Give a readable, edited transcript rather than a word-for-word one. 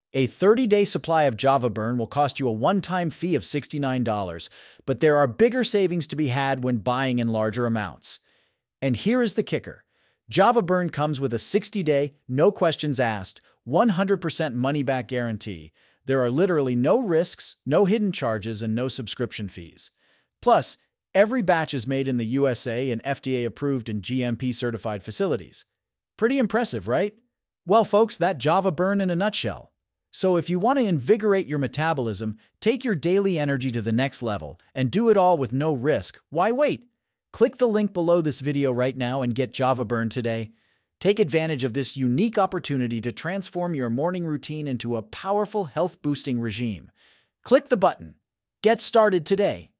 A 30-day supply of Java Burn will cost you a one-time fee of $69, but there are bigger savings to be had when buying in larger amounts. And here is the kicker. Java Burn comes with a 60-day, no questions asked, 100% money-back guarantee. There are literally no risks, no hidden charges, and no subscription fees. Plus, every batch is made in the USA and FDA-approved and GMP-certified facilities. Pretty impressive, right? Well, folks, that Java Burn in a nutshell. So if you want to invigorate your metabolism, take your daily energy to the next level, and do it all with no risk, why wait? Click the link below this video right now and get Java Burn today. Take advantage of this unique opportunity to transform your morning routine into a powerful health-boosting regime. Click the button. Get started today.